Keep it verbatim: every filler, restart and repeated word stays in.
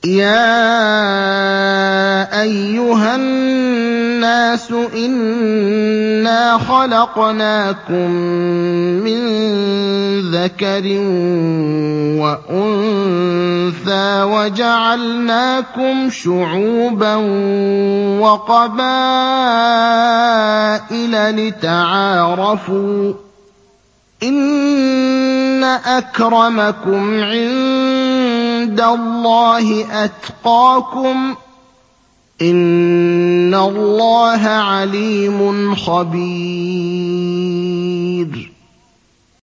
يَا أَيُّهَا النَّاسُ إِنَّا خَلَقْنَاكُم مِّن ذَكَرٍ وَأُنثَىٰ وَجَعَلْنَاكُمْ شُعُوبًا وَقَبَائِلَ لِتَعَارَفُوا ۚ إِنَّ أَكْرَمَكُمْ عِندَ اللَّهِ أَتْقَاكُمْ ۚ إِنَّ اللَّهَ عَلِيمٌ خَبِيرٌ